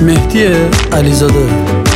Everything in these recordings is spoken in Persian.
مهدی علیزاده.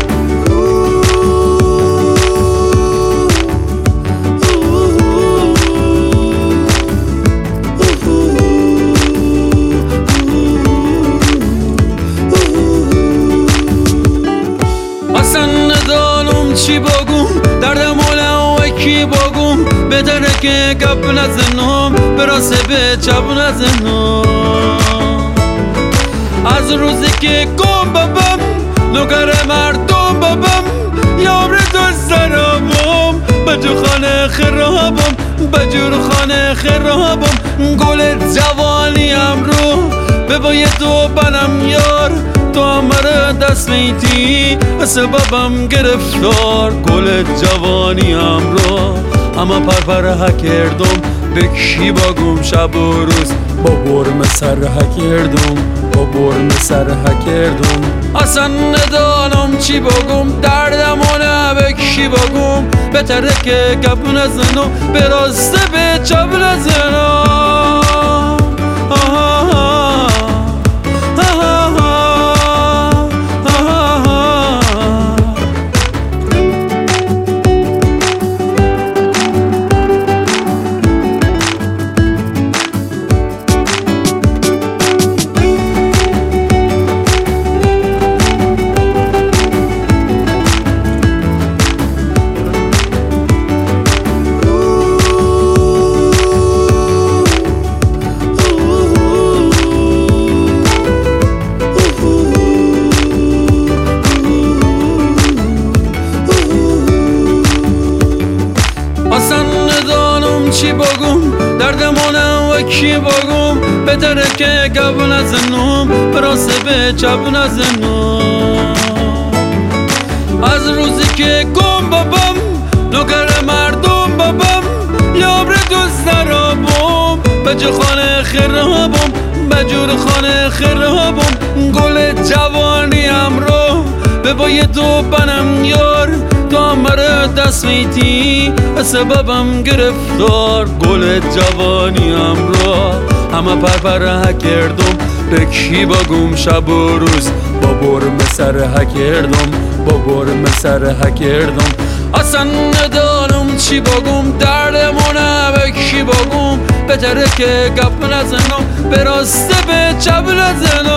اصلا ندانم چی بگم، دردم و کی بگم، بهتره که گپ نزنم، براسه به چپ نزنم. از روزی که گم بابم، نوکر مردم بابم، یار دوست دارم، بجور خانه خرابم، بجور خانه خرابم. گل جوانیم رو به بای تو بنم یار، تو همه دست میتی سببم گرفتار. گل جوانیم رو اما پرپره کردم، به کی بگم شب و روز با برم سر کردم، با برم سر کردم. اصلا ندانم چی بگم، دردم و نه به کی بگم، بهتره که گپ نزنم، به راسته به چپ نزنم. اصلا ندانم چی بگم، دردمونم و کی بگم، بهتره که گپ نزنم، براسه به چپ نزنم. از روزی که گم بابم، نوکر مردم بابم، یار دوست دارم، بجور خانه خرابم، بجور خانه خرابم. گل جوانیم رو به بای تو بنم یار، تو همه دست میتی سببم گرفتار. گل جوانیم رو همه پرپره کردم، به کی بگم شب و روز با برم سر کردم، با برم سر کردم. اصلا ندانم چی بگم، دردمونه به کی بگم، بهتره که گپ نزنم، به راسته به چپ نزنم.